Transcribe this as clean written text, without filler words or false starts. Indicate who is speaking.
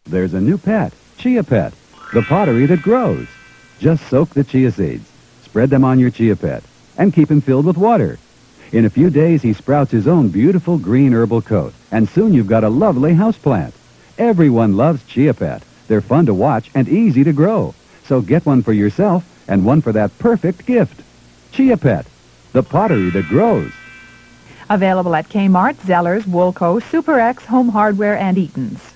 Speaker 1: There's a new pet, Chia Pet, the pottery that grows. Just soak the chia seeds, spread them on your Chia Pet, and keep him filled with water. In a few days, he sprouts his own beautiful green herbal coat, and soon you've got a lovely houseplant. Everyone loves Chia Pet. They're fun to watch and easy to grow. So get one for yourself and one for that perfect gift. Chia Pet, the pottery that grows.
Speaker 2: Available at Kmart, Zellers, Woolco, Super X, Home Hardware, and Eaton's.